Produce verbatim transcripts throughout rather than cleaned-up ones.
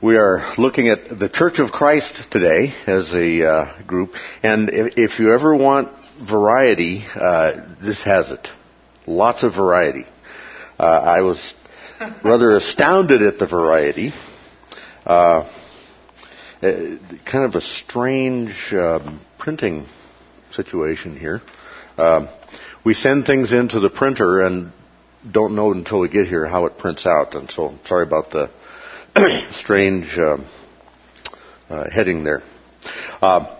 We are looking at the Church of Christ today as a uh, group, and if, if you ever want variety, uh, this has it. Lots of variety. Uh, I was rather astounded at the variety. Uh, kind of a strange um, printing situation here. Um, we send things into the printer and don't know until we get here how it prints out, and so sorry about the strange um, uh, heading there. Uh,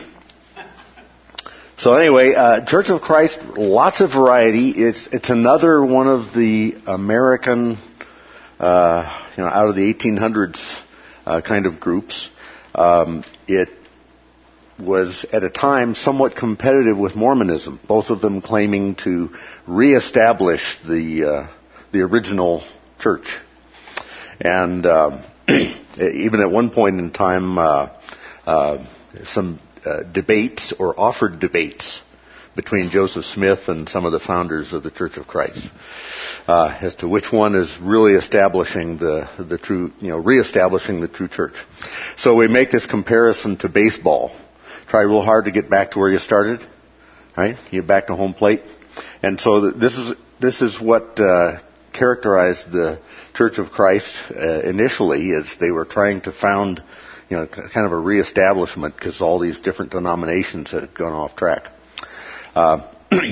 so anyway, uh, Church of Christ, lots of variety. It's it's another one of the American, uh, you know, out of the eighteen hundreds uh, kind of groups. Um, it was at a time somewhat competitive with Mormonism, both of them claiming to reestablish the uh, the original church. And uh, even at one point in time, uh, uh, some uh, debates or offered debates between Joseph Smith and some of the founders of the Church of Christ uh, as to which one is really establishing the the true, you know, reestablishing the true church. So we make this comparison to baseball. Try real hard to get back to where you started, right? You get back to home plate, and so this is this is what uh, characterized the Church of Christ uh, initially, is they were trying to found, you know, kind of a reestablishment because all these different denominations had gone off track. Uh,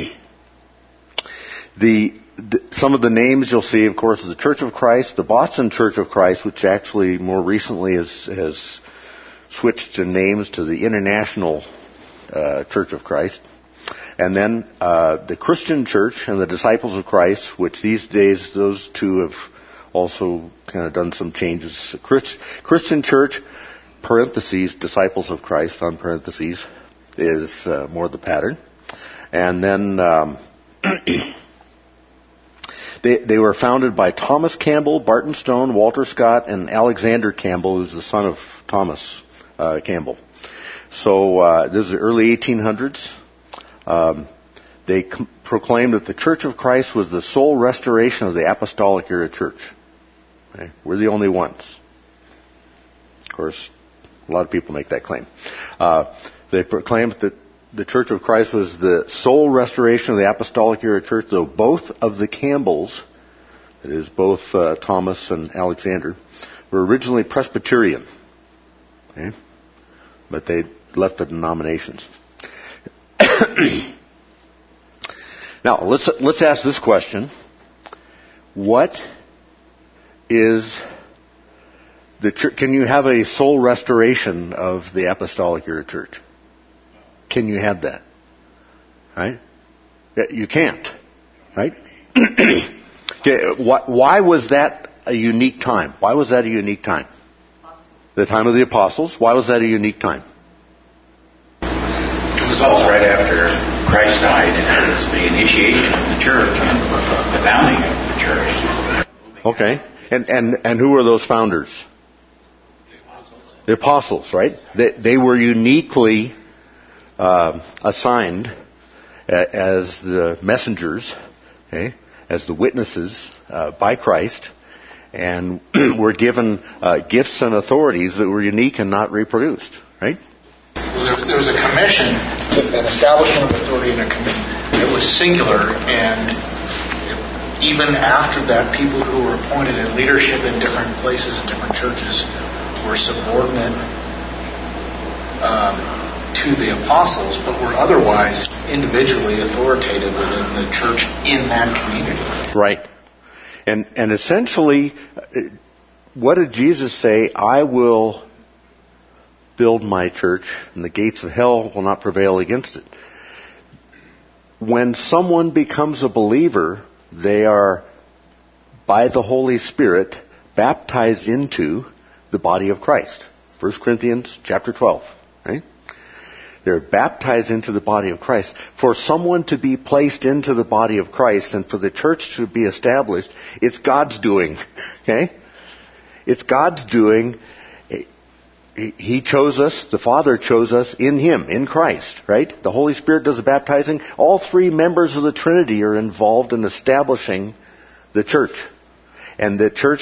the, the some of the names you'll see, of course, is the Church of Christ, the Boston Church of Christ, which actually more recently has has switched in names to the International uh, Church of Christ. And then uh, the Christian Church and the Disciples of Christ, which these days those two have also kind of done some changes. Christ, Christian Church, parentheses, Disciples of Christ, on parentheses, is uh, more the pattern. And then um, they, they were founded by Thomas Campbell, Barton Stone, Walter Scott, and Alexander Campbell, who's the son of Thomas uh, Campbell. So uh, this is the early eighteen hundreds. Um, they com- proclaimed that the Church of Christ was the sole restoration of the Apostolic Era Church. Okay? We're the only ones. Of course, a lot of people make that claim. Uh, they proclaimed that the Church of Christ was the sole restoration of the Apostolic Era Church, though both of the Campbells, that is, both uh, Thomas and Alexander, were originally Presbyterian. Okay? But they left the denominations. Now, let's let's ask this question. What is the church? Can you have a sole restoration of the Apostolic Era Church? Can you have that? Right? You can't. Right? Okay, why was that a unique time? Why was that a unique time? The time of the apostles. Why was that a unique time? It was all right after Christ died, and it was the initiation of the church and the founding of the church. Okay. And and and who were those founders? The apostles. The apostles, right? They they were uniquely uh, assigned as the messengers, okay, as the witnesses uh, by Christ, and were given uh, gifts and authorities that were unique and not reproduced, right? There, there was a commission, an establishment of authority, and a commission. It was singular, and even after that, people who were appointed in leadership in different places in different churches were subordinate um, to the apostles, but were otherwise individually authoritative within the church in that community. Right. And and essentially, what did Jesus say? I will build my church, and the gates of hell will not prevail against it. When someone becomes a believer, they are, by the Holy Spirit, baptized into the body of Christ. First Corinthians chapter twelve. Right? They're baptized into the body of Christ. For someone to be placed into the body of Christ and for the church to be established, it's God's doing. Okay? It's God's doing. He chose us, the Father chose us in Him, in Christ, right? The Holy Spirit does the baptizing. All three members of the Trinity are involved in establishing the church. And the church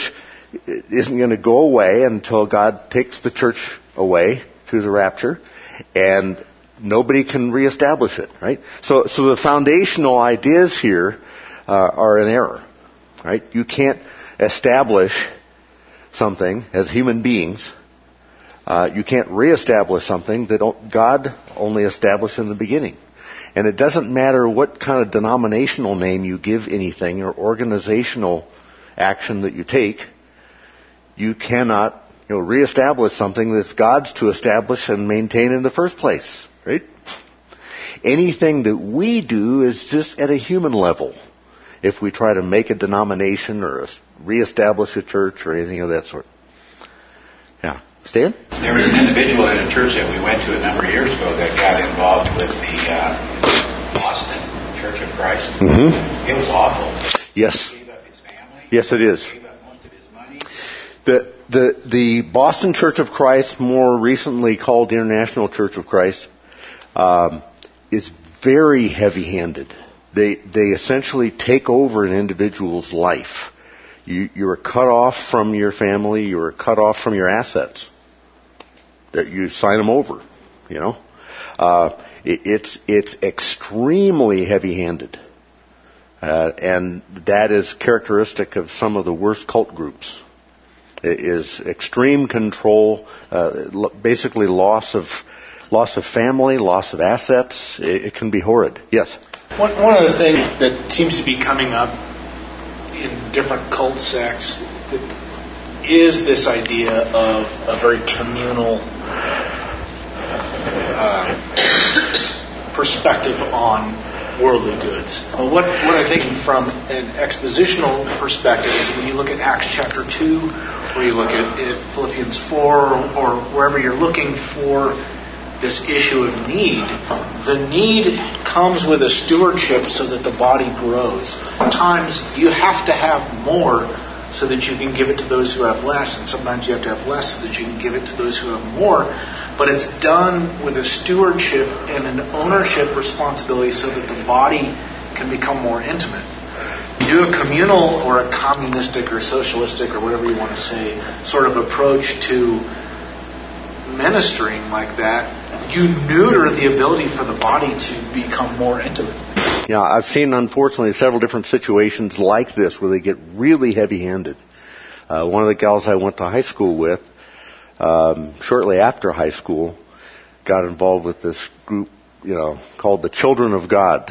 isn't going to go away until God takes the church away through the rapture, and nobody can reestablish it, right? So, so the foundational ideas here uh, are an error, right? You can't establish something as human beings. Uh, you can't reestablish something that God only established in the beginning. And it doesn't matter what kind of denominational name you give anything or organizational action that you take, you cannot, you know, reestablish something that's God's to establish and maintain in the first place, right? Anything that we do is just at a human level. If we try to make a denomination or reestablish a church or anything of that sort. Yeah. Stan? There was an individual in a church that we went to a number of years ago that got involved with the uh, Boston Church of Christ. Mm-hmm. It was awful. Yes. He gave up his family. Yes, it is. He gave up most of his money. The, the, the Boston Church of Christ, more recently called the International Church of Christ, um, is very heavy-handed. They, they essentially take over an individual's life. You, you are cut off from your family. You are cut off from your assets. That you sign them over, you know. Uh, it, it's it's extremely heavy-handed, uh, and that is characteristic of some of the worst cult groups. It is extreme control, uh, basically loss of loss of family, loss of assets. It, it can be horrid. Yes. One, one of the things that seems to be coming up in different cult sects is this idea of a very communal uh, perspective on worldly goods. Well, what, what I think from an expositional perspective is when you look at Acts chapter two, or you look at, at Philippians four, or, or wherever you're looking for this issue of need, the need comes with a stewardship so that the body grows. Sometimes you have to have more so that you can give it to those who have less, and sometimes you have to have less so that you can give it to those who have more. But it's done with a stewardship and an ownership responsibility so that the body can become more intimate. You do a communal or a communistic or socialistic or whatever you want to say sort of approach to ministering like that, you neuter the ability for the body to become more intimate. Yeah, I've seen, unfortunately, several different situations like this where they get really heavy-handed. Uh, one of the gals I went to high school with, um, shortly after high school, got involved with this group, you know, called the Children of God.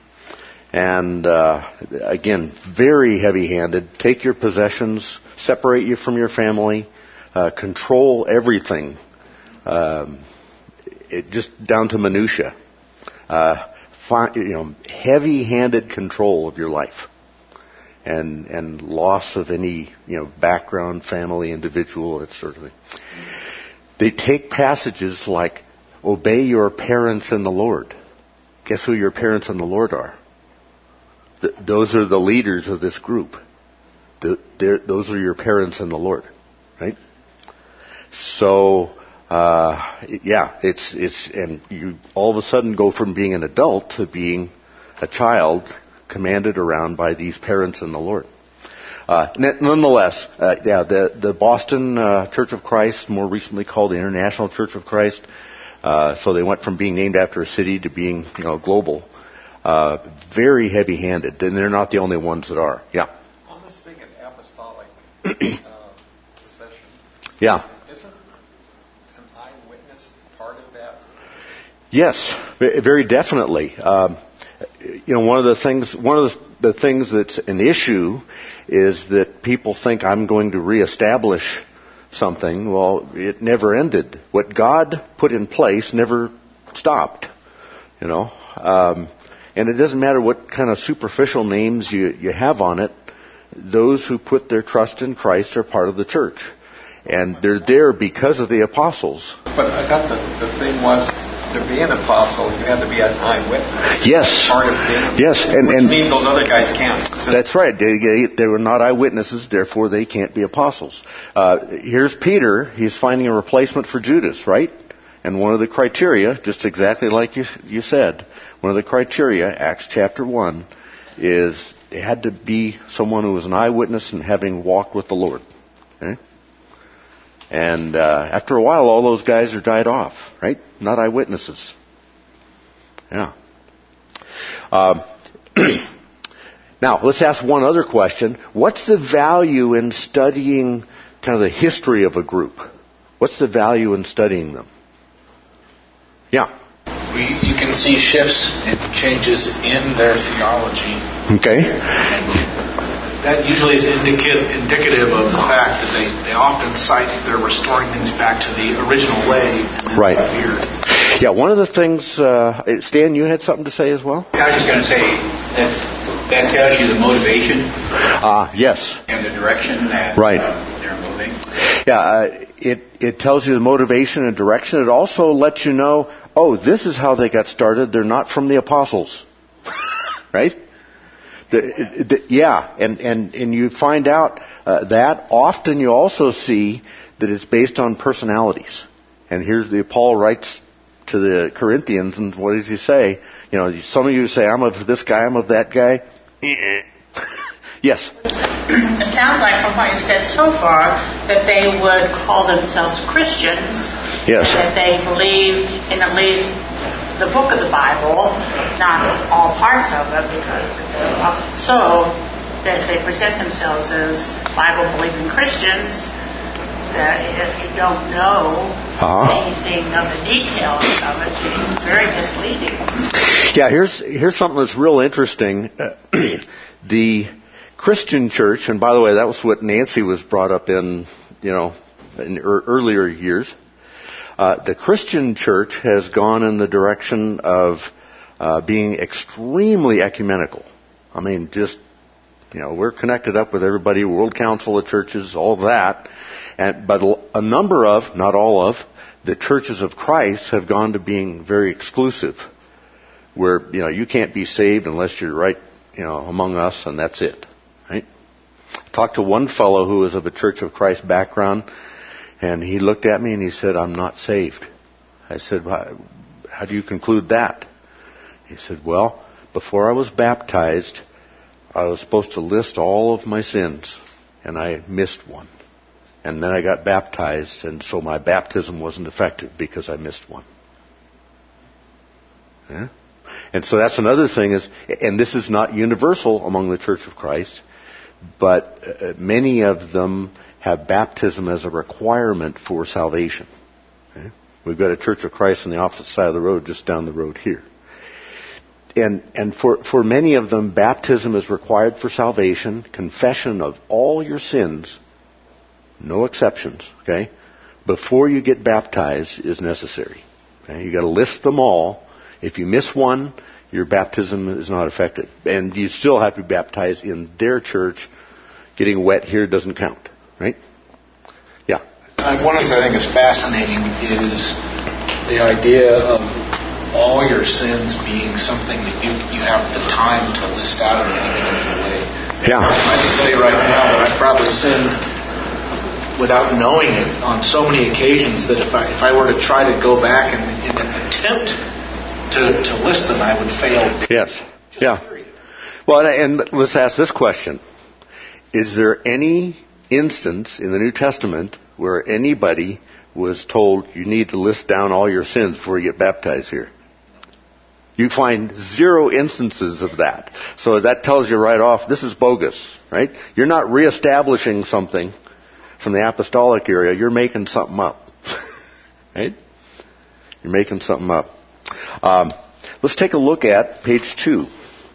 And, uh, again, very heavy-handed. Take your possessions, separate you from your family, uh, control everything. Um, it just down to minutia. Uh, fi- you know, heavy-handed control of your life, and and loss of any you know background, family, individual, that sort of thing. They take passages like "Obey your parents in the Lord." Guess who your parents in the Lord are? Th- those are the leaders of this group. Th- those are your parents in the Lord, right? So. Uh, yeah, it's, it's, and you all of a sudden go from being an adult to being a child commanded around by these parents in the Lord. Uh, nonetheless, uh, yeah, the, the Boston uh, Church of Christ, more recently called the International Church of Christ, uh, so they went from being named after a city to being, you know, global, uh, very heavy-handed, and they're not the only ones that are. Yeah. On this thing of apostolic uh, succession. Yeah. Yes, very definitely. Um, you know, one of the things, one of the, the things that's an issue is that people think I'm going to reestablish something. Well, it never ended. What God put in place never stopped. You know, um, and it doesn't matter what kind of superficial names you, you have on it. Those who put their trust in Christ are part of the church, and they're there because of the apostles. But I thought the, the thing was, to be an apostle, you had to be an eyewitness. Yes. Part of being, yes, and, which and means those other guys can't. So that's right. They, they were not eyewitnesses, therefore they can't be apostles. Uh, here's Peter. He's finding a replacement for Judas, right? And one of the criteria, just exactly like you, you said, one of the criteria, Acts chapter one, is it had to be someone who was an eyewitness and having walked with the Lord. Okay? And uh, after a while, all those guys are died off, right? Not eyewitnesses. Yeah. Um, now, let's ask one other question. What's the value in studying kind of the history of a group? What's the value in studying them? Yeah. We, you can see shifts and changes in their theology. Okay. That usually is indicative, indicative of the fact that they, they often cite that they're restoring things back to the original way. Right. Yeah, one of the things, uh, Stan, you had something to say as well? I was just going to say that that tells you the motivation. Ah, uh, yes. And the direction that right. uh, they're moving. Yeah, uh, it, it tells you the motivation and direction. It also lets you know, oh, this is how they got started. They're not from the apostles. Right? The, the, yeah, and, and, and you find out uh, that often you also see that it's based on personalities. And here's the Paul writes to the Corinthians, and what does he say? You know, some of you say, I'm of this guy, I'm of that guy. Yes? It sounds like from what you've said so far that they would call themselves Christians. Yes. That they believed in at least the book of the Bible, not all parts of it, because so that if they present themselves as Bible-believing Christians, that if you don't know uh-huh. anything of the details of it, it's very misleading. Yeah, here's here's something that's real interesting. Uh, the Christian church, and by the way, that was what Nancy was brought up in, you know, in er- earlier years. Uh, the Christian church has gone in the direction of uh, being extremely ecumenical. I mean, just, you know, we're connected up with everybody, World Council of Churches, all that. And, but a number of, not all of, the churches of Christ have gone to being very exclusive, where, you know, you can't be saved unless you're right, you know, among us, and that's it. Right? I talked to one fellow who was of a Church of Christ background, and he looked at me and he said, I'm not saved. I said, how do you conclude that? He said, well, before I was baptized, I was supposed to list all of my sins, and I missed one. And then I got baptized, and so my baptism wasn't effective because I missed one. Yeah? And so that's another thing is, and this is not universal among the Church of Christ, but uh, many of them have baptism as a requirement for salvation. Okay? We've got a Church of Christ on the opposite side of the road, just down the road here. And and for, for many of them, baptism is required for salvation, confession of all your sins, no exceptions, okay, before you get baptized is necessary. Okay? You've got to list them all. If you miss one, your baptism is not effective. And you still have to be baptized in their church. Getting wet here doesn't count. Right? Yeah. Uh, one of the things I think is fascinating is the idea of all your sins being something that you, you have the time to list out in any individual way. Yeah. I can tell you right now that I've probably sinned without knowing it on so many occasions that if I if I were to try to go back and, and attempt to, to list them, I would fail. Yes. Yeah. Well, and let's ask this question. Is there any instance in the New Testament where anybody was told you need to list down all your sins before you get baptized here? You find zero instances of that. So that tells you right off, this is bogus, right? You're not reestablishing something from the apostolic area. You're making something up. Right? You're making something up. Um, let's take a look at page two.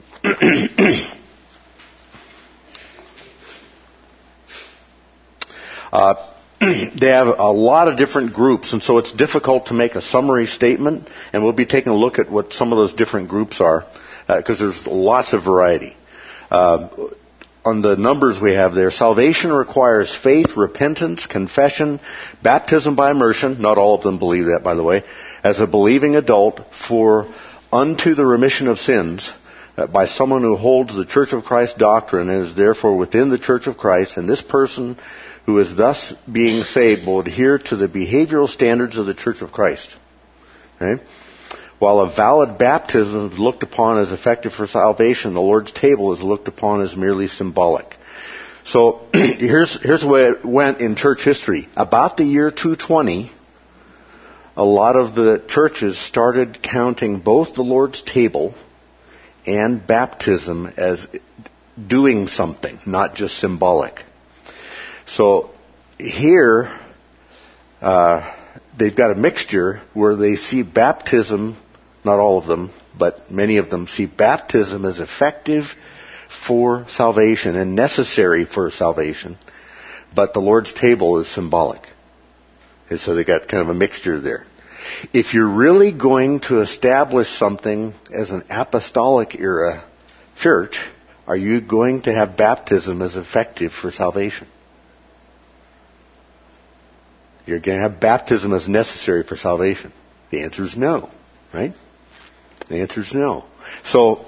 Uh, they have a lot of different groups, and so it's difficult to make a summary statement, and we'll be taking a look at what some of those different groups are, because uh, there's lots of variety. Uh, on the numbers we have there, salvation requires faith, repentance, confession, baptism by immersion, not all of them believe that, by the way, as a believing adult for unto the remission of sins, uh, by someone who holds the Church of Christ doctrine and is therefore within the Church of Christ, and this person who is thus being saved will adhere to the behavioral standards of the Church of Christ. Okay? While a valid baptism is looked upon as effective for salvation, the Lord's table is looked upon as merely symbolic. So here's here's the way it went in church history. About the year two twenty, a lot of the churches started counting both the Lord's table and baptism as doing something, not just symbolic. So here, uh, they've got a mixture where they see baptism, not all of them, but many of them see baptism as effective for salvation and necessary for salvation, but the Lord's table is symbolic. And so they got kind of a mixture there. If you're really going to establish something as an apostolic era church, are you going to have baptism as effective for salvation? You're going to have baptism as necessary for salvation. The answer is no, right? The answer is no. So,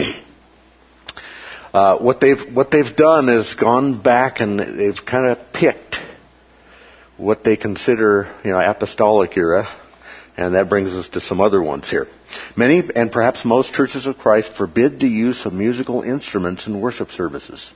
uh, what they've what they've done is gone back and they've kind of picked what they consider, you know, apostolic era, and that brings us to some other ones here. Many, and perhaps most, churches of Christ forbid the use of musical instruments in worship services.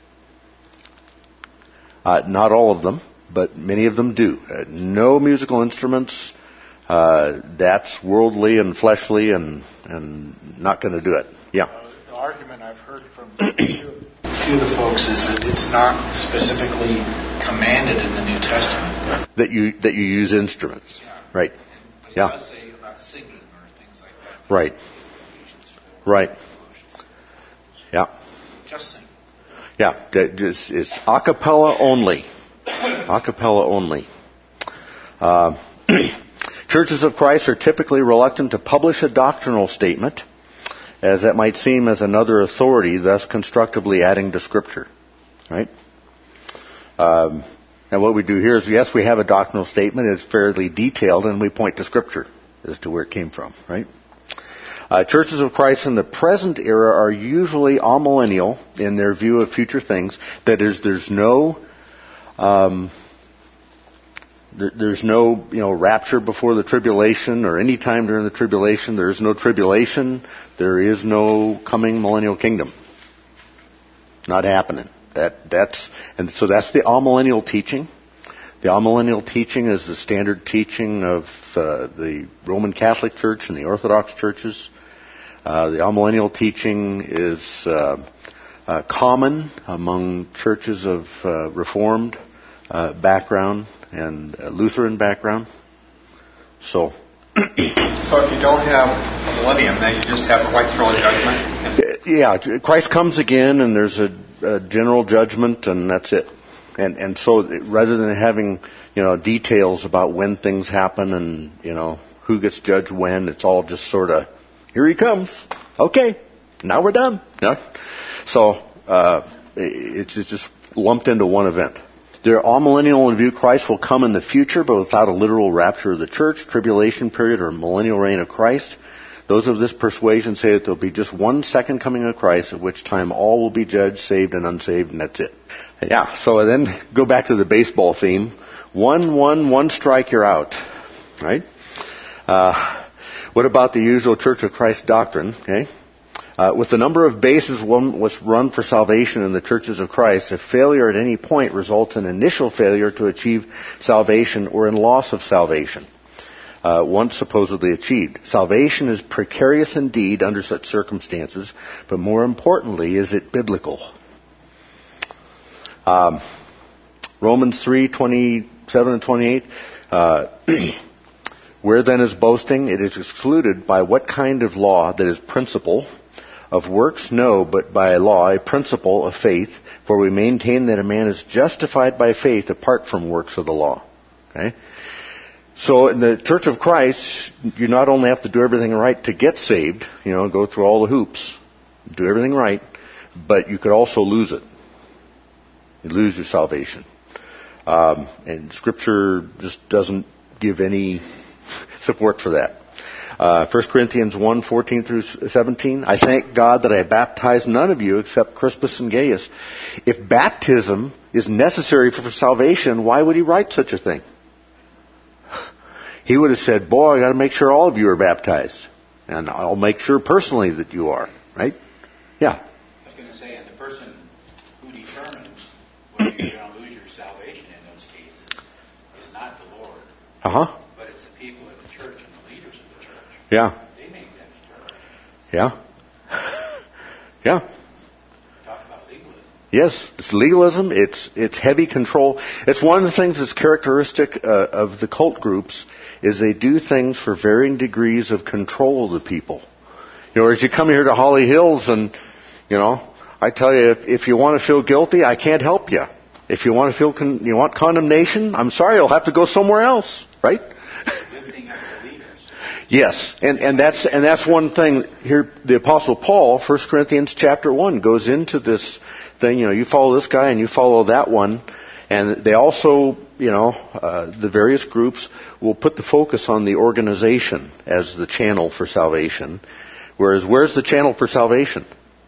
Uh, not all of them, but many of them do. Uh, no musical instruments. Uh, that's worldly and fleshly, and and not going to do it. Yeah. Uh, the argument I've heard from a few, a few of the folks is that it's not specifically commanded in the New Testament that you that you use instruments, yeah. Right? But it Yeah. does say about singing or things like that. Right. Right. Yeah. Just sing. Yeah. that just- It's a cappella only. A cappella only. Uh, Churches of Christ are typically reluctant to publish a doctrinal statement, as that might seem as another authority, thus constructively adding to Scripture. Right? Um, and what we do here is, yes, we have a doctrinal statement. It's fairly detailed, and we point to Scripture as to where it came from. Right? Uh, churches of Christ in the present era are usually amillennial in their view of future things. That is, there's no... Um, There's no, you know, rapture before the tribulation or any time during the tribulation. There is no tribulation. There is no coming millennial kingdom. Not happening. That that's and so that's the amillennial teaching. The amillennial teaching is the standard teaching of uh, the Roman Catholic Church and the Orthodox churches. Uh, the amillennial teaching is uh, uh, common among churches of uh, Reformed uh, background and uh, Lutheran background. So, So if you don't have a millennium, then you just have a white throne judgment? Yeah, Christ comes again, and there's a, a general judgment, and that's it. And and so rather than having, you know, details about when things happen and, you know, who gets judged when, it's all just sort of, here he comes. Okay, now we're done. Yeah. So uh, it's, it's just lumped into one event. They're amillennial in view. Christ will come in the future, but without a literal rapture of the church, tribulation period, or millennial reign of Christ. Those of this persuasion say that there will be just one second coming of Christ, at which time all will be judged, saved and unsaved, and that's it. Yeah, so then go back to the baseball theme. One, one, one strike, you're out. Right? Uh, what about the usual Church of Christ doctrine? Okay. Uh, with the number of bases one was run for salvation in the churches of Christ, if failure at any point results in initial failure to achieve salvation or in loss of salvation, uh, once supposedly achieved. Salvation is precarious indeed under such circumstances, but more importantly, is it biblical? Um, Romans three, twenty-seven and twenty-eight, uh, where then is boasting? It is excluded by what kind of law? That is principle. Of works, no, but by law, a principle of faith, for we maintain that a man is justified by faith apart from works of the law. Okay? So in the Church of Christ, you not only have to do everything right to get saved, you know, go through all the hoops, do everything right, but you could also lose it. You lose your salvation. Um, and Scripture just doesn't give any support for that. Uh, First Corinthians one, fourteen through seventeen, I thank God that I baptized none of you except Crispus and Gaius. If baptism is necessary for salvation, why would he write such a thing? He would have said, boy, I got to make sure all of you are baptized. And I'll make sure personally that you are. Right? Yeah. I was going to say, and the person who determines you're going to lose your salvation in those cases is not the Lord, Uh-huh. but it's the people of the church and the leaders of the church. Yeah. They make that determination. Yeah. Yeah. Talk about legalism. Yes, it's legalism. It's it's heavy control. It's one of the things that's characteristic uh, of the cult groups is they do things for varying degrees of control of the people. You know, as you come here to Holly Hills and, you know, I tell you, if, if you want to feel guilty, I can't help you. If you want to feel con- you want condemnation, I'm sorry, you'll have to go somewhere else, right? Lifting up the leaders. Yes, and, and that's and that's one thing here. The Apostle Paul, First Corinthians chapter one, goes into this thing. You know, you follow this guy and you follow that one, and they also, you know, uh, the various groups will put the focus on the organization as the channel for salvation. Whereas, where's the channel for salvation?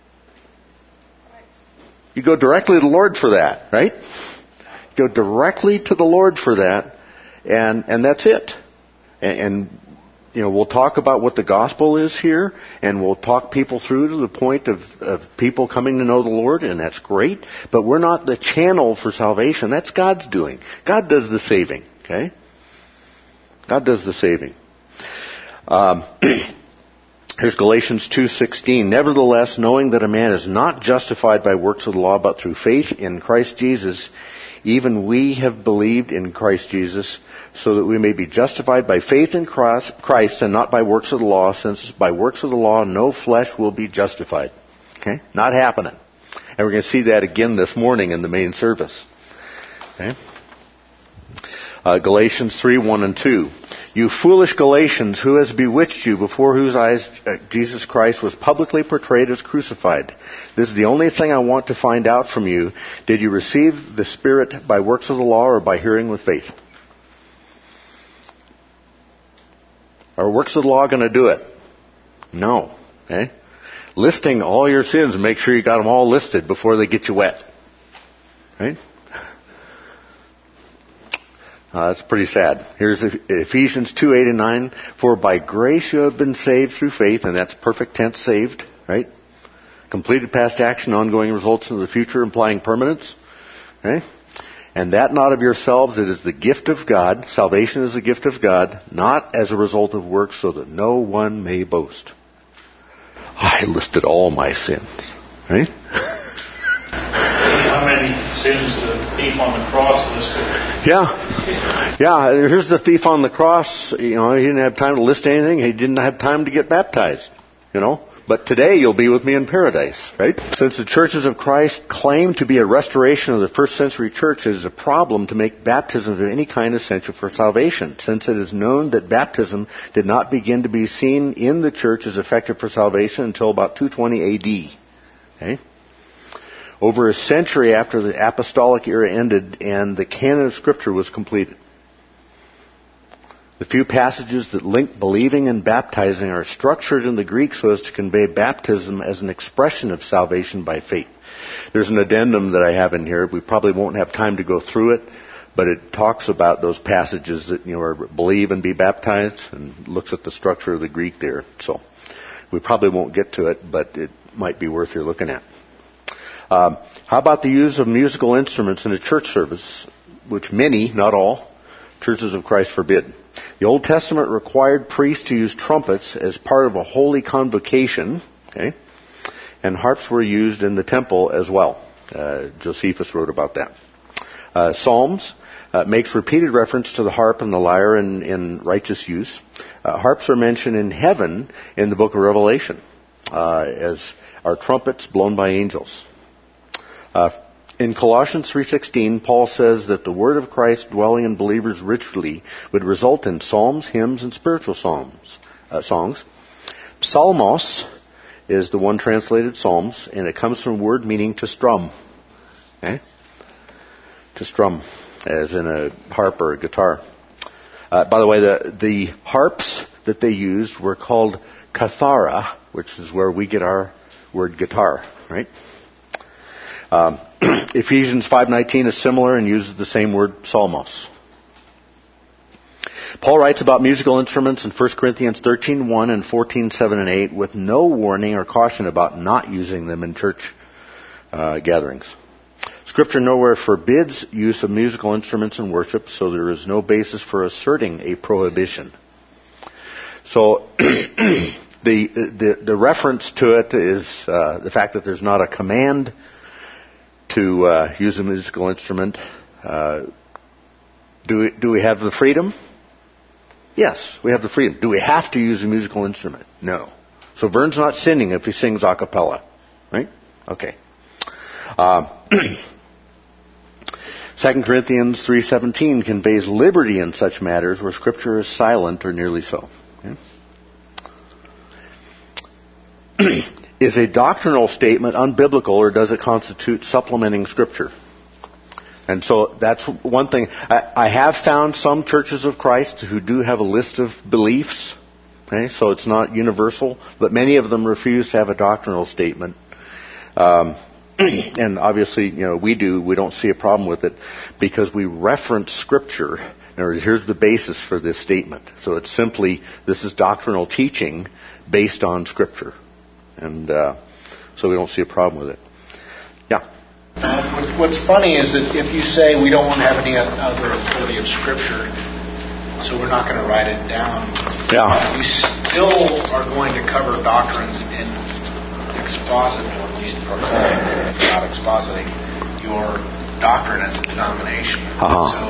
You go directly to the Lord for that, right? Go directly to the Lord for that, and and that's it. And, and you know, we'll talk about what the gospel is here, and we'll talk people through to the point of, of people coming to know the Lord, and that's great. But we're not the channel for salvation. That's God's doing. God does the saving, okay? God does the saving. Um, here's Galatians two sixteen. Nevertheless, knowing that a man is not justified by works of the law, but through faith in Christ Jesus, even we have believed in Christ Jesus, so that we may be justified by faith in Christ and not by works of the law, since by works of the law no flesh will be justified. Okay? Not happening. And we're going to see that again this morning in the main service. Okay? Uh, Galatians three, one and two. You foolish Galatians, who has bewitched you, before whose eyes uh, Jesus Christ was publicly portrayed as crucified? This is the only thing I want to find out from you. Did you receive the Spirit by works of the law or by hearing with faith? Are works of the law going to do it? No. Okay? Listing all your sins and make sure you got them all listed before they get you wet. Right? Uh, that's pretty sad. Here's Ephesians two, eight and nine. For by grace you have been saved through faith, and that's perfect tense, saved, right? Completed past action, ongoing results in the future, implying permanence. Okay? And that not of yourselves, it is the gift of God. Salvation is the gift of God, not as a result of works, so that no one may boast. I listed all my sins, right? How many sins the thief on the cross listed? Yeah. Yeah, here's the thief on the cross. You know, he didn't have time to list anything. He didn't have time to get baptized, you know. But today you'll be with me in paradise, right? Since the churches of Christ claim to be a restoration of the first century church, it is a problem to make baptism of any kind essential for salvation, since it is known that baptism did not begin to be seen in the church as effective for salvation until about two twenty A D. Okay? Over a century after the apostolic era ended and the canon of Scripture was completed. The few passages that link believing and baptizing are structured in the Greek so as to convey baptism as an expression of salvation by faith. There's an addendum that I have in here. We probably won't have time to go through it, but it talks about those passages that, you know, are believe and be baptized, and looks at the structure of the Greek there. So we probably won't get to it, but it might be worth your looking at. Um, how about the use of musical instruments in a church service, which many, not all, churches of Christ forbid? The Old Testament required priests to use trumpets as part of a holy convocation, okay? And harps were used in the temple as well. Uh, Josephus wrote about that. Uh, Psalms uh, makes repeated reference to the harp and the lyre in, in righteous use. Uh, harps are mentioned in heaven in the book of Revelation uh, as are trumpets blown by angels. Uh, in Colossians three sixteen, Paul says that the word of Christ dwelling in believers richly would result in psalms, hymns, and spiritual psalms, uh, songs. Psalmos is the one translated psalms, and it comes from a word meaning to strum. Okay? To strum, as in a harp or a guitar. Uh, by the way, the, the harps that they used were called kathara, which is where we get our word guitar, right? Um, Ephesians five nineteen is similar and uses the same word, psalmos. Paul writes about musical instruments in First Corinthians thirteen one and fourteen seven and eight with no warning or caution about not using them in church uh, gatherings. Scripture nowhere forbids use of musical instruments in worship, so there is no basis for asserting a prohibition. So the, the the reference to it is uh, the fact that there's not a command to uh, use a musical instrument. Uh, do we, do we have the freedom? Yes, we have the freedom. Do we have to use a musical instrument? No. So Vern's not sinning if he sings a cappella, right? Okay. Uh, Second Corinthians three seventeen conveys liberty in such matters where Scripture is silent or nearly so. Okay. Is a doctrinal statement unbiblical, or does it constitute supplementing Scripture? And so that's one thing. I, I have found some churches of Christ who do have a list of beliefs. Okay, so it's not universal, but many of them refuse to have a doctrinal statement. Um, and obviously, you know, we do. We don't see a problem with it because we reference Scripture. In other words, here's the basis for this statement. So it's simply, this is doctrinal teaching based on Scripture. And uh, so we don't see a problem with it. Yeah. Uh, what's funny is that if you say we don't want to have any other authority of Scripture, so we're not going to write it down, yeah. you still are going to cover doctrines in exposit, or at least proclaim, not expositing, your doctrine as a denomination. Uh-huh. So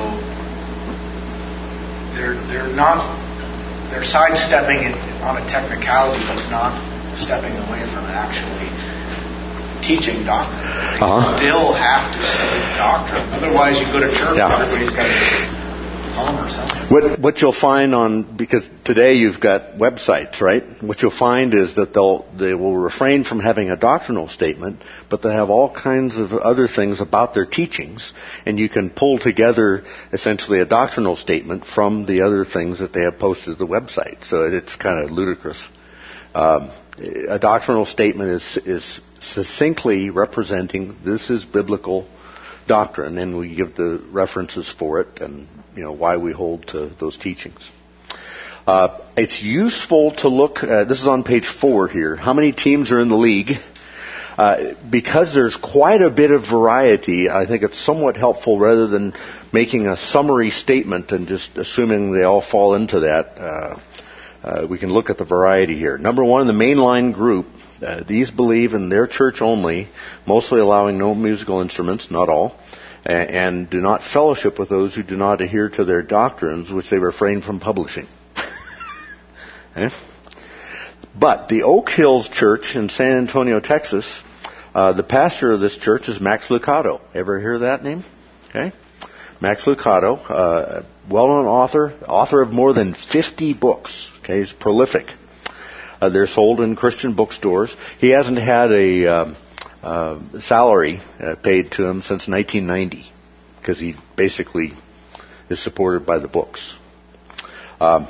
they're they're not they're sidestepping it on a technicality, but not stepping away from actually teaching doctrine. They uh-huh. still have to study doctrine. Otherwise, you go to church, yeah. and everybody's got to home or something. What what you'll find on, because today you've got websites, right? What you'll find is that they'll they will refrain from having a doctrinal statement, but they have all kinds of other things about their teachings, and you can pull together essentially a doctrinal statement from the other things that they have posted to the website. So it's kind of ludicrous. Um, a doctrinal statement is is succinctly representing this is biblical doctrine, and we give the references for it and, you know, why we hold to those teachings. Uh, it's useful to look, uh, this is on page four here, how many teams are in the league. Uh, because there's quite a bit of variety, I think it's somewhat helpful rather than making a summary statement and just assuming they all fall into that. Uh, uh, we can look at the variety here. Number one, the mainline group. Uh, these believe in their church only, mostly allowing no musical instruments, not all, and, and do not fellowship with those who do not adhere to their doctrines, which they refrain from publishing. Okay? But the Oak Hills Church in San Antonio, Texas, uh, the pastor of this church is Max Lucado. Ever hear that name? Okay, Max Lucado, uh, well-known author, author of more than fifty books. Okay, he's prolific. Uh, they're sold in Christian bookstores. He hasn't had a um, uh, salary uh, paid to him since nineteen ninety because he basically is supported by the books. Um,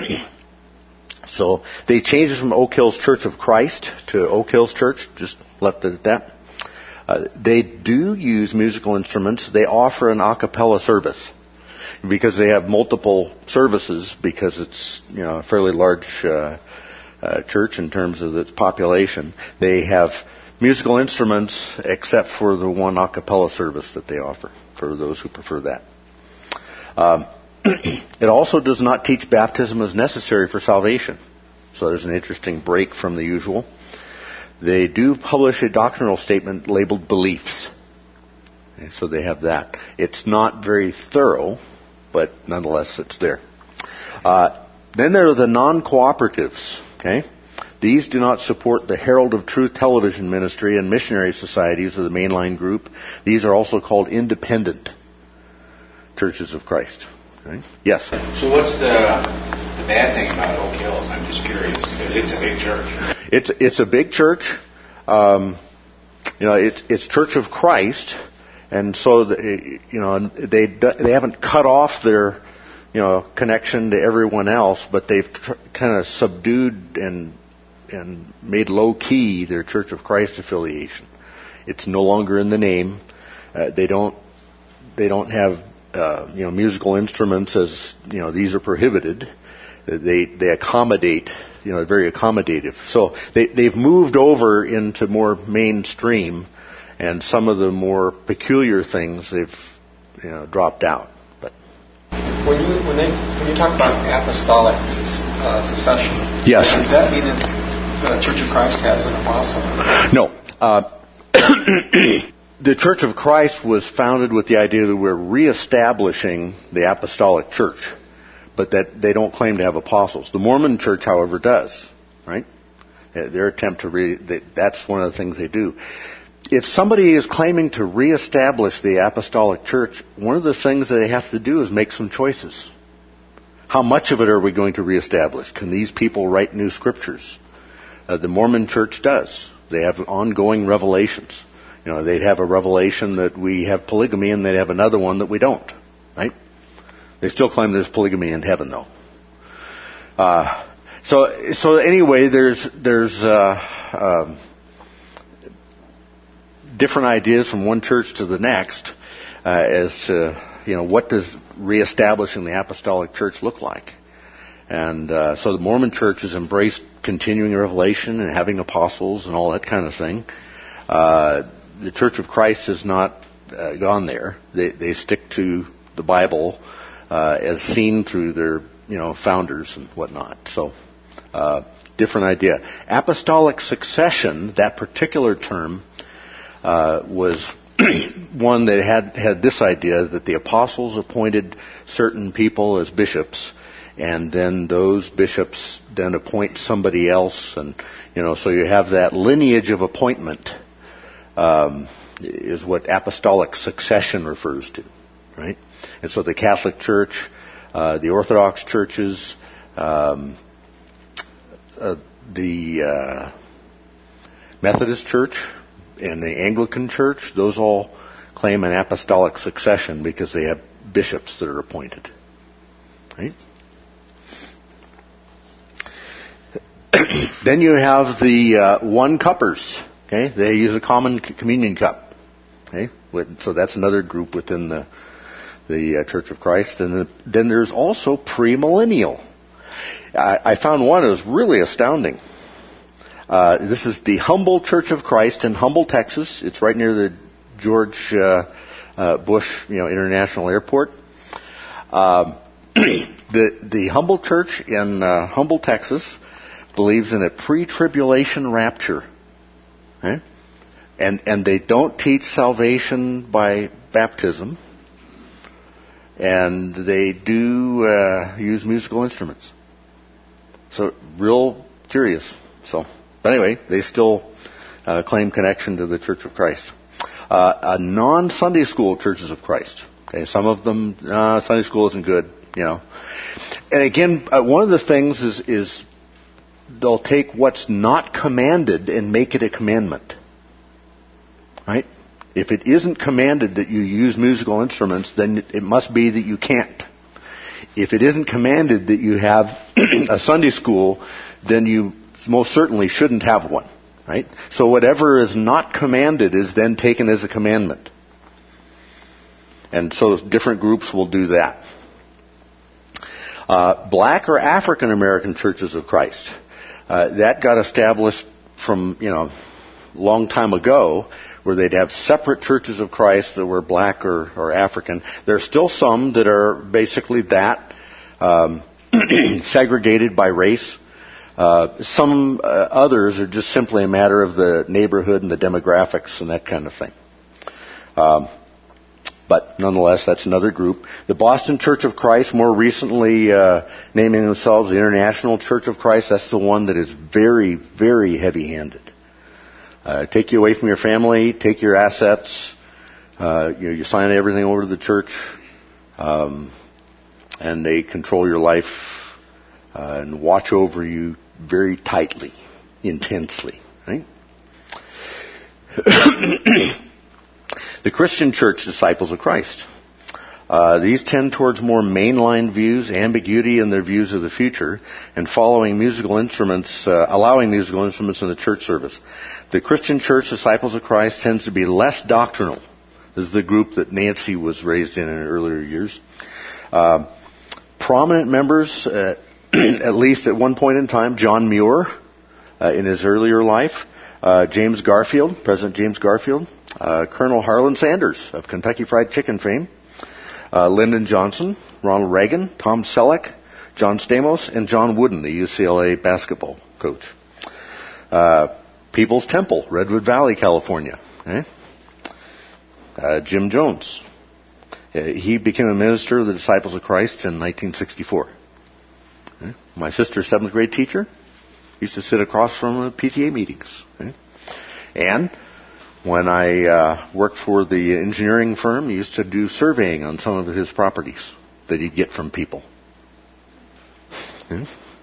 so they changed it from Oak Hills Church of Christ to Oak Hills Church, just left it at that. Uh, they do use musical instruments. They offer an a cappella service because they have multiple services because it's, you know, a fairly large uh, Uh, church in terms of its population. They have musical instruments except for the one a cappella service that they offer for those who prefer that. Um, it also does not teach baptism as necessary for salvation. So there's an interesting break from the usual. They do publish a doctrinal statement labeled beliefs. Okay, so they have that. It's not very thorough, but nonetheless it's there. Uh, then there are the non-cooperatives. Okay, these do not support the Herald of Truth television ministry and missionary societies of the mainline group. These are also called independent churches of Christ. Okay? Yes? So what's the, the bad thing about Oak Hills? I'm just curious because it's a big church. It's it's a big church. Um, you know, it's it's Church of Christ, and so the, you know they they haven't cut off their, you know, connection to everyone else, but they've tr- kind of subdued and and made low key their Church of Christ affiliation. It's no longer in the name. Uh, they don't they don't have uh, you know musical instruments as, you know, these are prohibited. They they accommodate, you know, very accommodative. So they they've moved over into more mainstream, and some of the more peculiar things they've you know, dropped out. But when you when they when you talk about apostolic uh, succession, yes, does that mean that the Church of Christ has an apostle? No. Uh, the Church of Christ was founded with the idea that we're reestablishing the apostolic church, but that they don't claim to have apostles. The Mormon Church, however, does. Right? Their attempt to re- they, that's one of the things they do. If somebody is claiming to reestablish the apostolic church, one of the things that they have to do is make some choices. How much of it are we going to reestablish? Can these people write new scriptures? Uh, the Mormon Church does. They have ongoing revelations. You know, they'd have a revelation that we have polygamy, and they'd have another one that we don't. Right? They still claim there's polygamy in heaven, though. Uh, so, so anyway, there's there's uh, um, different ideas from one church to the next uh, as to you know what does reestablishing the apostolic church look like. And uh, so the Mormon Church has embraced continuing revelation and having apostles and all that kind of thing. Uh, the Church of Christ has not uh, gone there. They, they stick to the Bible uh, as seen through their you know founders and whatnot. So uh, different idea. Apostolic succession, that particular term, uh, was one that had had this idea that the apostles appointed certain people as bishops. And then those bishops then appoint somebody else, and you know, so you have that lineage of appointment um, is what apostolic succession refers to, right? And so the Catholic Church, uh, the Orthodox churches, um, uh, the uh, Methodist Church, and the Anglican Church, those all claim an apostolic succession because they have bishops that are appointed, right? Then you have the uh, one-cuppers. Okay, they use a common communion cup. Okay, so that's another group within the the uh, Church of Christ. And the, then there's also premillennial. I, I found one that was really astounding. Uh, this is the Humble Church of Christ in Humble, Texas. It's right near the George uh, uh, Bush, you know, International Airport. Um, the the Humble Church in uh, Humble, Texas, believes in a pre-tribulation rapture. Okay? And and they don't teach salvation by baptism. And they do uh, use musical instruments. So, real curious. So, but anyway, they still uh, claim connection to the Church of Christ. Uh, a non-Sunday school Churches of Christ. Okay, some of them, uh, Sunday school isn't good, you know. And again, uh, one of the things is is they'll take what's not commanded and make it a commandment. Right? If it isn't commanded that you use musical instruments, then it must be that you can't. If it isn't commanded that you have a Sunday school, then you most certainly shouldn't have one. Right? So whatever is not commanded is then taken as a commandment. And so different groups will do that. Uh, black or African American Churches of Christ. Uh, that got established from, you know, a long time ago, where they'd have separate Churches of Christ that were black or, or African. There's still some that are basically that, um, segregated by race. Uh, some uh, others are just simply a matter of the neighborhood and the demographics and that kind of thing. Um, But nonetheless, that's another group. The Boston Church of Christ, more recently uh, naming themselves the International Church of Christ, that's the one that is very, very heavy-handed. Uh, take you away from your family, take your assets, uh, you know, you sign everything over to the church, um, and they control your life uh, and watch over you very tightly, intensely, right? The Christian Church Disciples of Christ. Uh, these tend towards more mainline views, ambiguity in their views of the future, and following musical instruments, uh, allowing musical instruments in the church service. The Christian Church Disciples of Christ tends to be less doctrinal. This is the group that Nancy was raised in in earlier years. Uh, prominent members, uh, at least at one point in time, John Muir, uh, in his earlier life, uh, James Garfield, President James Garfield, uh, Colonel Harlan Sanders of Kentucky Fried Chicken fame, uh, Lyndon Johnson, Ronald Reagan, Tom Selleck, John Stamos, and John Wooden, the U C L A basketball coach. Uh, People's Temple, Redwood Valley, California. Eh? Uh, Jim Jones. Uh, he became a minister of the Disciples of Christ in nineteen sixty-four. Eh? My sister's seventh grade teacher used to sit across from the P T A meetings. Eh? And when I uh, worked for the engineering firm, he used to do surveying on some of his properties that he'd get from people. Eh?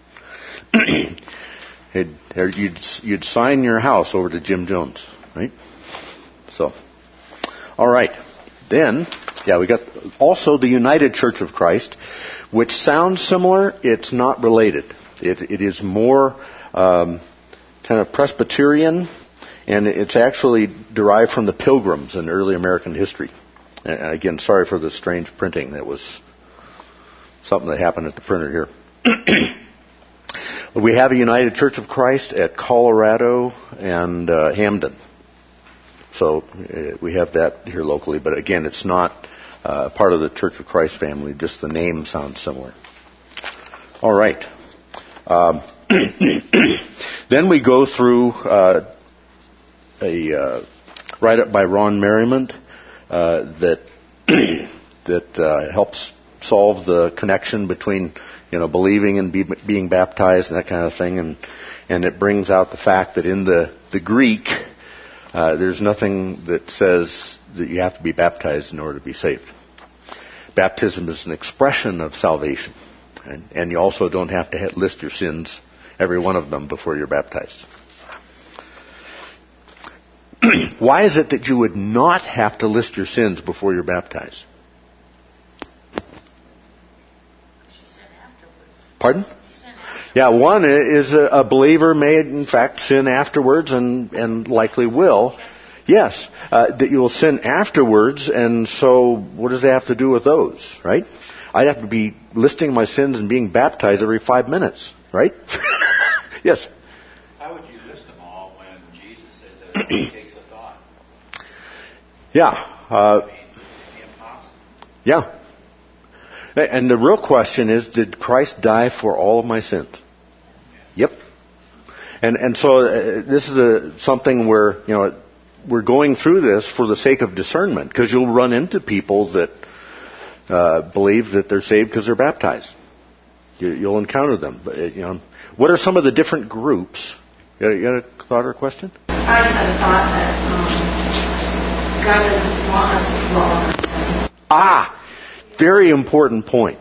You'd, you'd sign your house over to Jim Jones, right? So, all right. Then, yeah, we got also the United Church of Christ, which sounds similar. It's not related. It, it is more um, kind of Presbyterian, and it's actually derived from the Pilgrims in early American history. And again, sorry for the strange printing. That was something that happened at the printer here. We have a United Church of Christ at Colorado and uh, Hamden. So uh, we have that here locally. But again, it's not uh, part of the Church of Christ family. Just the name sounds similar. All right. Um, then we go through uh, a uh, write-up by Ron Merriman uh, that that uh, helps solve the connection between, you know, believing and be, being baptized and that kind of thing, and and it brings out the fact that in the the Greek, uh, there's nothing that says that you have to be baptized in order to be saved. Baptism is an expression of salvation, and, and you also don't have to list your sins, every one of them, before you're baptized. Why is it that you would not have to list your sins before you're baptized? Pardon? Yeah, one is a, a believer may in fact sin afterwards and, and likely will. Yes, uh, that you will sin afterwards, and so what does that have to do with those, right? I'd have to be listing my sins and being baptized every five minutes, right? Yes? How would you list them all when Jesus says that it only takes a thought? Yeah. Uh, I mean, impossible. Yeah. And the real question is, did Christ die for all of my sins? Yep. And and so uh, this is a, something where, you know, we're going through this for the sake of discernment, because you'll run into people that uh, believe that they're saved because they're baptized. You, you'll encounter them. But, you know, what are some of the different groups? You got, you got a thought or a question? I just had a thought that um, God doesn't want us to dwell on our sins. Ah, very important point.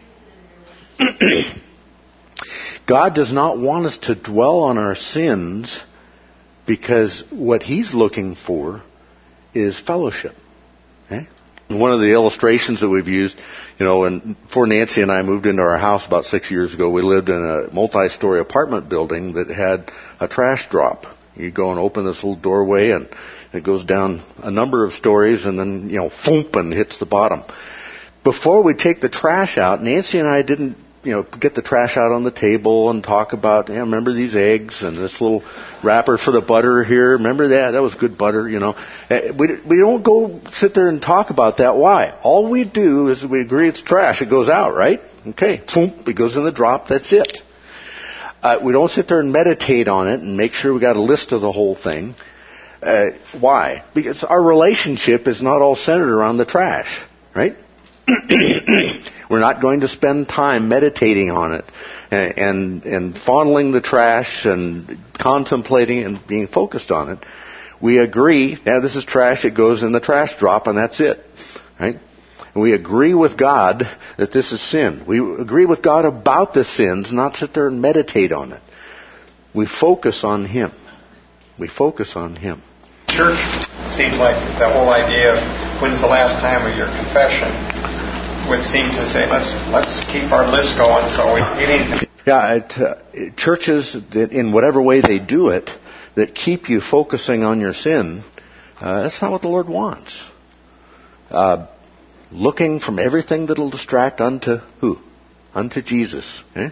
God does not want us to dwell on our sins, because what He's looking for is fellowship. Okay? One of the illustrations that we've used, you know, when before Nancy and I moved into our house about six years ago, we lived in a multi-story apartment building that had a trash drop. You go and open this little doorway, and it goes down a number of stories, and then, you know, thump, and hits the bottom. Before we take the trash out, Nancy and I didn't, you know, get the trash out on the table and talk about, yeah, remember these eggs and this little wrapper for the butter here. Remember that? That was good butter, you know. We we don't go sit there and talk about that. Why? All we do is we agree it's trash. It goes out, right? Okay. Boom, it goes in the drop. That's it. Uh, we don't sit there and meditate on it and make sure we got a list of the whole thing. Uh, why? Because our relationship is not all centered around the trash, right? We're not going to spend time meditating on it and, and and fondling the trash and contemplating and being focused on it. We agree, yeah, this is trash, it goes in the trash drop, and that's it. Right? And we agree with God that this is sin. We agree with God about the sins, not sit there and meditate on it. We focus on Him. We focus on Him. Church seems like the whole idea of when's the last time of your confession would seem to say, let's let's keep our list going so we get anything. Yeah, it, uh, churches that in whatever way they do it, that keep you focusing on your sin, uh, that's not what the Lord wants. Uh, looking from everything that'll distract unto who? Unto Jesus. Eh?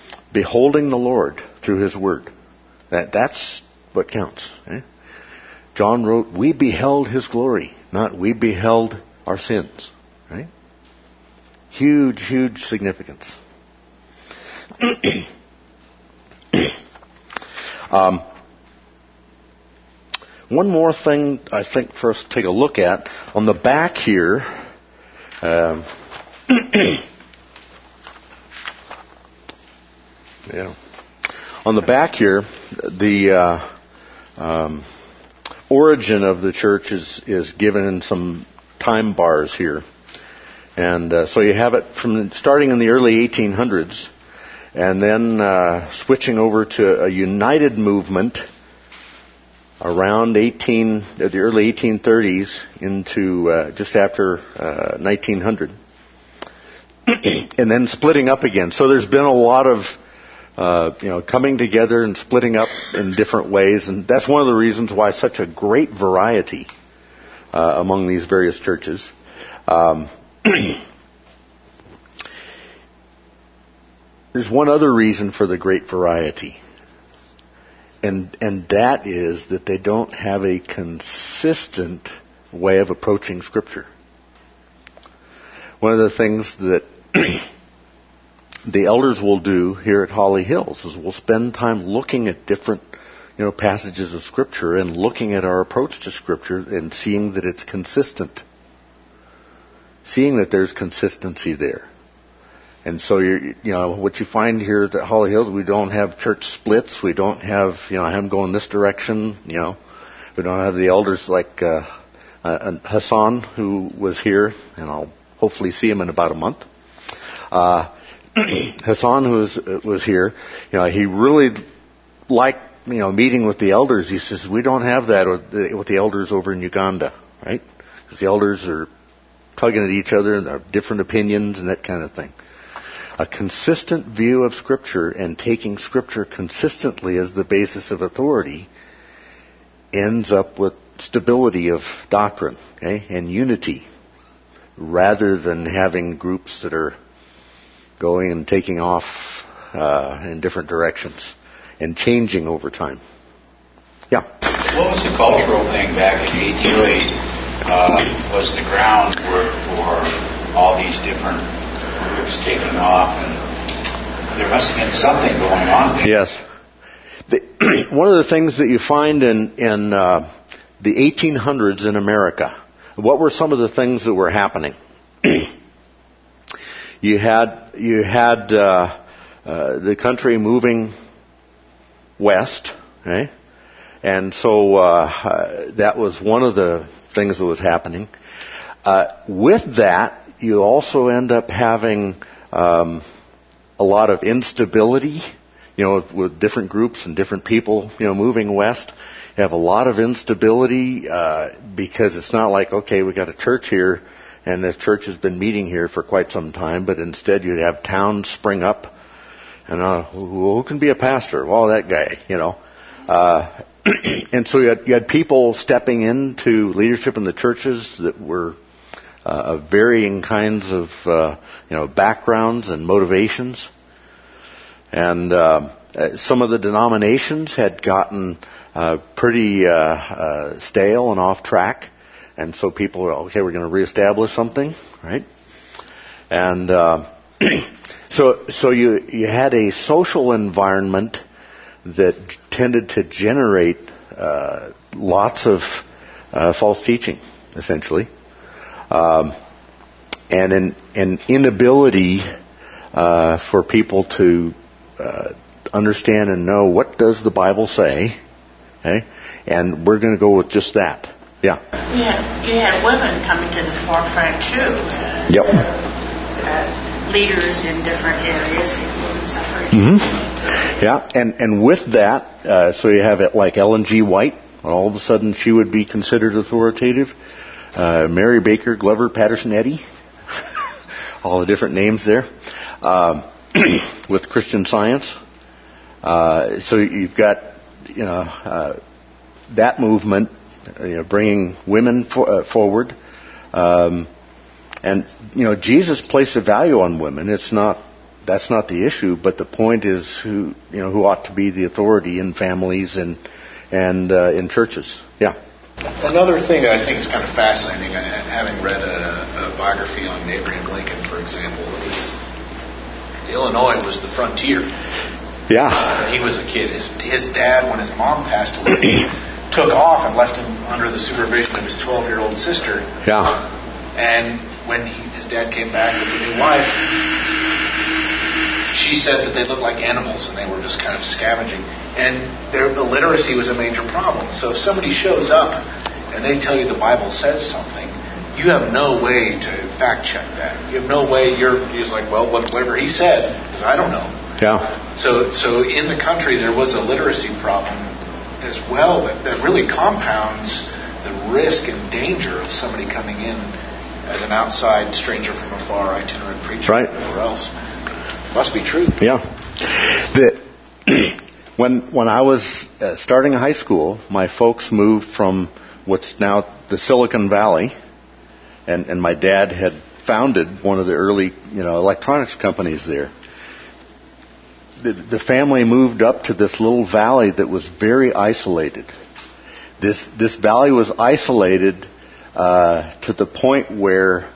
Beholding the Lord through His Word. That that's what counts. Eh? John wrote, we beheld his glory, not we beheld our sins. Right? Huge, huge significance. um, one more thing I think for us to take a look at. On the back here, um, yeah, on the back here, the uh, um, origin of the church is, is given in some time bars here. And uh, so you have it from starting in the early eighteen hundreds and then uh, switching over to a united movement around eighteen, the early eighteen thirties into uh, just after uh, nineteen hundred. And then splitting up again. So there's been a lot of uh, you know, coming together and splitting up in different ways. And that's one of the reasons why such a great variety uh, among these various churches. Um, There's one other reason for the great variety, and and that is that they don't have a consistent way of approaching Scripture. One of the things that the elders will do here at Holly Hills is we'll spend time looking at different, you know, passages of Scripture and looking at our approach to Scripture and seeing that it's consistent. Seeing that there's consistency there. And so, you're, you know, what you find here at Holly Hills, we don't have church splits. We don't have, you know, I'm going this direction, you know. We don't have the elders like uh, uh, Hassan, who was here, and I'll hopefully see him in about a month. Uh, Hassan, who was, was here, you know, he really liked, you know, meeting with the elders. He says, we don't have that with the, with the elders over in Uganda, right? Because the elders are tugging at each other and have different opinions and that kind of thing. A consistent view of Scripture and taking Scripture consistently as the basis of authority ends up with stability of doctrine, okay, and unity, rather than having groups that are going and taking off uh, in different directions and changing over time. Yeah? What was the cultural thing back in eighteen oh eight? Uh, was the groundwork for all these different groups taking off, and there must have been something going on there. Yes. The, one of the things that you find in, in uh, the eighteen hundreds in America, what were some of the things that were happening? you had you had uh, uh, the country moving west, okay? And so uh, uh, that was one of the things that was happening. Uh, with that, you also end up having um, a lot of instability, you know, with different groups and different people, you know, moving west. You have a lot of instability uh, because it's not like, okay, we got a church here, and this church has been meeting here for quite some time, but instead you have towns spring up, and uh, who, who can be a pastor? Well, that guy, you know. Uh, and so you had, you had people stepping into leadership in the churches that were uh, of varying kinds of uh, you know backgrounds and motivations, and uh, some of the denominations had gotten uh, pretty uh, uh, stale and off track, and so people were okay. We're going to reestablish something, right? And uh, so so you you had a social environment that tended to generate uh, lots of uh, false teaching, essentially, um, and an, an inability uh, for people to uh, understand and know what does the Bible say, okay? And we're going to go with just that. Yeah. You had, you had women coming to the forefront too. As, yep. As leaders in different areas, women's suffrage. Mm-hmm. Yeah, and, and with that, uh, so you have it like Ellen G. White. All of a sudden she would be considered authoritative. Uh, Mary Baker, Glover, Patterson, Eddy. All the different names there. Um, with Christian Science. Uh, so you've got, you know, uh, that movement, you know, bringing women for, uh, forward. Um, and, you know, Jesus placed a value on women. It's not, that's not the issue, but the point is who, you know, who ought to be the authority in families and, and, uh, in churches. Yeah. Another thing that I think is kind of fascinating, having read a, a biography on Abraham Lincoln, for example, is Illinois was the frontier. Yeah. Uh, he was a kid. His, his dad, when his mom passed away, took off and left him under the supervision of his twelve-year-old sister. Yeah. And when he, his dad came back with a new wife, she said that they looked like animals and they were just kind of scavenging. And their illiteracy was a major problem. So if somebody shows up and they tell you the Bible says something, you have no way to fact check that. You have no way. You're just like, well, whatever he said, because I don't know. Yeah. So, so in the country there was a literacy problem as well that, that really compounds the risk and danger of somebody coming in as an outside stranger from afar, itinerant preacher, right, or else. Must be true. Yeah. The, when when I was uh, starting high school, my folks moved from what's now the Silicon Valley, and, and my dad had founded one of the early, you know, electronics companies there. The, the family moved up to this little valley that was very isolated. This this valley was isolated uh, to the point where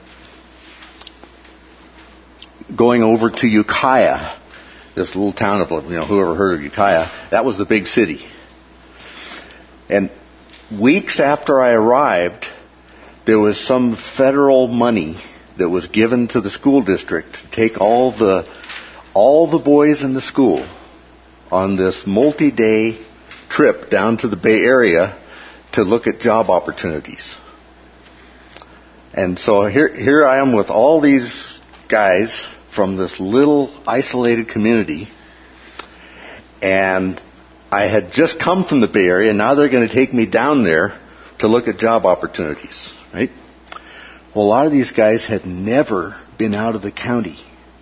going over to Ukiah, this little town of, you know, whoever heard of Ukiah, that was the big city. And weeks after I arrived, there was some federal money that was given to the school district to take all the all the boys in the school on this multi-day trip down to the Bay Area to look at job opportunities. And so here here I am with all these guys from this little isolated community, and I had just come from the Bay Area, and now they're going to take me down there to look at job opportunities, right? Well, a lot of these guys had never been out of the county.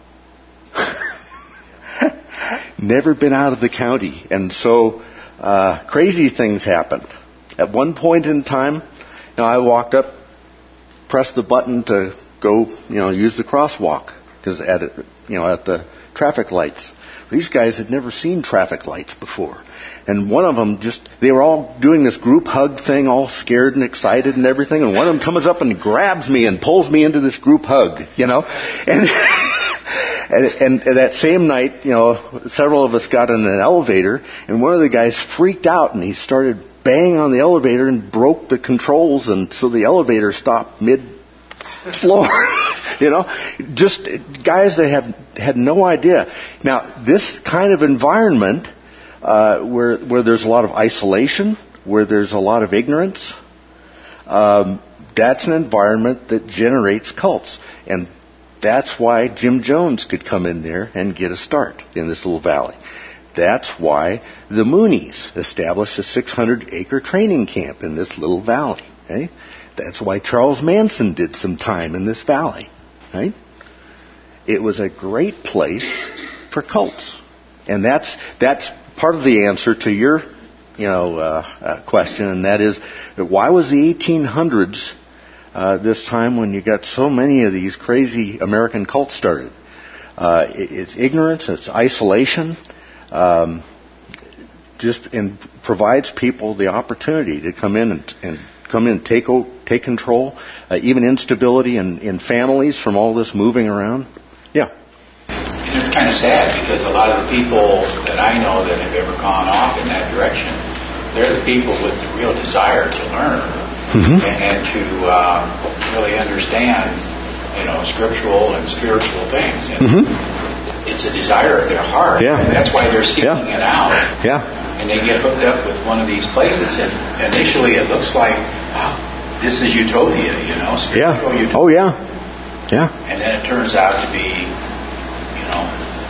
Never been out of the county. And so uh, crazy things happened. At one point in time, you know, I walked up, pressed the button to go, you know, use the crosswalk. Because at you know at the traffic lights, these guys had never seen traffic lights before, and one of them just they were all doing this group hug thing, all scared and excited and everything, and one of them comes up and grabs me and pulls me into this group hug, you know, and and, and that same night, you know, several of us got in an elevator, and one of the guys freaked out and he started banging on the elevator and broke the controls, and so the elevator stopped mid floor. You know, just guys that have had no idea. Now, this kind of environment uh, where where there's a lot of isolation, where there's a lot of ignorance, um, that's an environment that generates cults. And that's why Jim Jones could come in there and get a start in this little valley. That's why the Moonies established a six hundred acre training camp in this little valley. Okay? That's why Charles Manson did some time in this valley. Right? It was a great place for cults, and that's that's part of the answer to your, you know, uh, uh, question, and that is, why was the eighteen hundreds uh, this time when you got so many of these crazy American cults started? Uh, it, it's ignorance, it's isolation, um, just and provides people the opportunity to come in and, and come in and take take control, uh, even instability in, in families from all this moving around. Yeah. And it's kind of sad because a lot of the people that I know that have ever gone off in that direction, they're the people with the real desire to learn mm-hmm. and, and to uh, really understand, you know, scriptural and spiritual things. And mm-hmm. it's a desire of their heart, yeah. and that's why they're seeking yeah. it out. Yeah. And they get hooked up with one of these places, and initially it looks like, wow, this is utopia, you know, spiritual yeah. utopia. Oh, yeah. Yeah. And then it turns out to be, you know,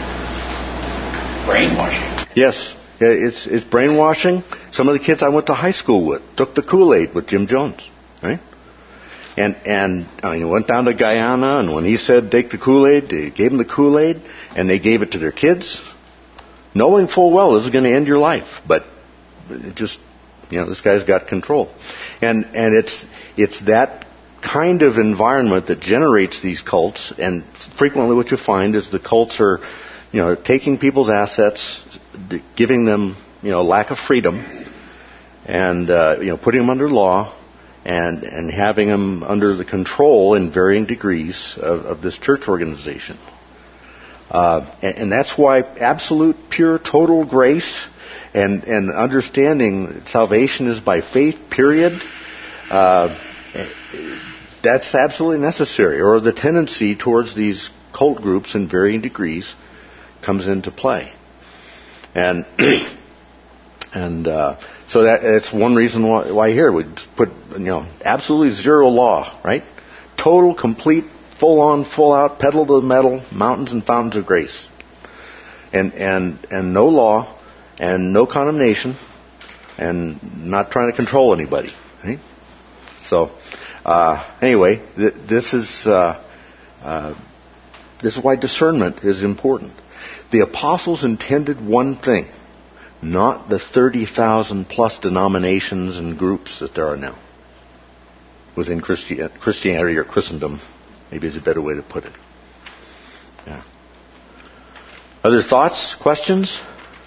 brainwashing. Yes. It's it's brainwashing. Some of the kids I went to high school with took the Kool-Aid with Jim Jones, right? And, and I mean, went down to Guyana, and when he said take the Kool-Aid, they gave them the Kool-Aid, and they gave it to their kids, knowing full well this is going to end your life, but it just, you know, this guy's got control. And and it's it's that kind of environment that generates these cults, and frequently what you find is the cults are, you know, taking people's assets, giving them, you know, lack of freedom, and, uh, you know, putting them under law, and and having them under the control in varying degrees of, of this church organization. Uh, and, and that's why absolute, pure, total grace and, and understanding that salvation is by faith, period, uh, that's absolutely necessary. Or the tendency towards these cult groups in varying degrees comes into play. And and uh, so that it's one reason why, why here we put, you know, absolutely zero law, right? Total, complete, full on, full out, pedal to the metal, mountains and fountains of grace. And and and no law and no condemnation and not trying to control anybody. Right? So uh, anyway, th- this is uh, uh, this is why discernment is important. The apostles intended one thing, not the thirty thousand plus denominations and groups that there are now within Christi- Christianity or Christendom. Maybe is a better way to put it. Yeah. Other thoughts, questions?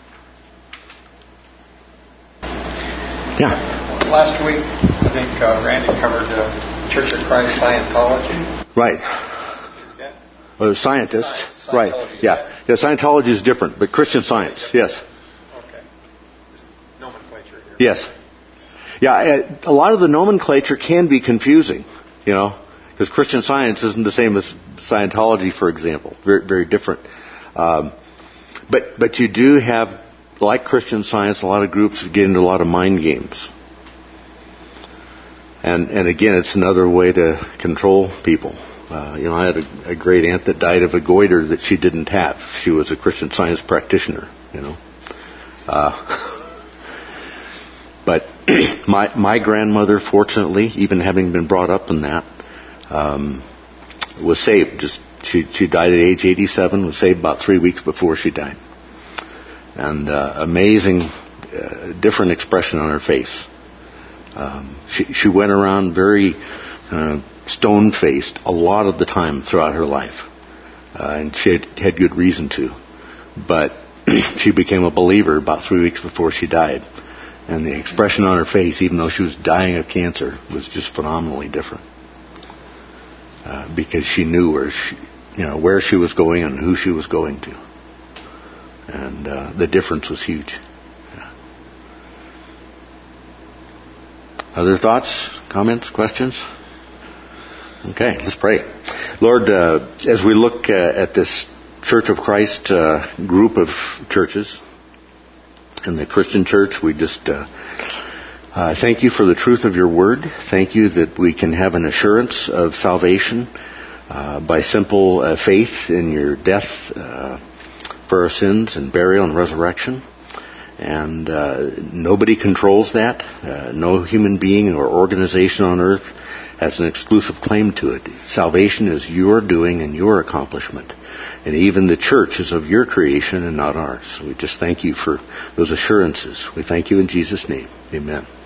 Yeah. Last week, I think uh, Randy covered uh, Church of Christ Scientology. Right. Is that? Well, scientists. Science, right. Scientology, Yeah. Yeah. Scientology is different, but Christian Science. Yes. Okay. Just nomenclature here. Yes. Yeah. A lot of the nomenclature can be confusing. You know. Because Christian Science isn't the same as Scientology, for example. Very, very different. Um, but but you do have, like Christian Science, a lot of groups that get into a lot of mind games. And and again, it's another way to control people. Uh, you know, I had a, a great aunt that died of a goiter that she didn't have. She was a Christian Science practitioner. You know. Uh, but my my grandmother, fortunately, even having been brought up in that, Um, was saved. Just she she died at age eighty-seven. Was saved about three weeks before she died, and uh, amazing, uh, different expression on her face. Um, she she went around very uh, stone-faced a lot of the time throughout her life, uh, and she had, had good reason to. But she became a believer about three weeks before she died, and the expression on her face, even though she was dying of cancer, was just phenomenally different. Uh, because she knew where she, you know, where she was going and who she was going to, and uh, the difference was huge. Yeah. Other thoughts, comments, questions? Okay, let's pray. Lord, uh, as we look uh, at this Church of Christ uh, group of churches and the Christian Church, we just uh, Uh, thank you for the truth of your word. Thank you that we can have an assurance of salvation uh, by simple uh, faith in your death uh, for our sins and burial and resurrection. And uh, nobody controls that. Uh, no human being or organization on earth has an exclusive claim to it. Salvation is your doing and your accomplishment. And even the church is of your creation and not ours. We just thank you for those assurances. We thank you in Jesus' name. Amen.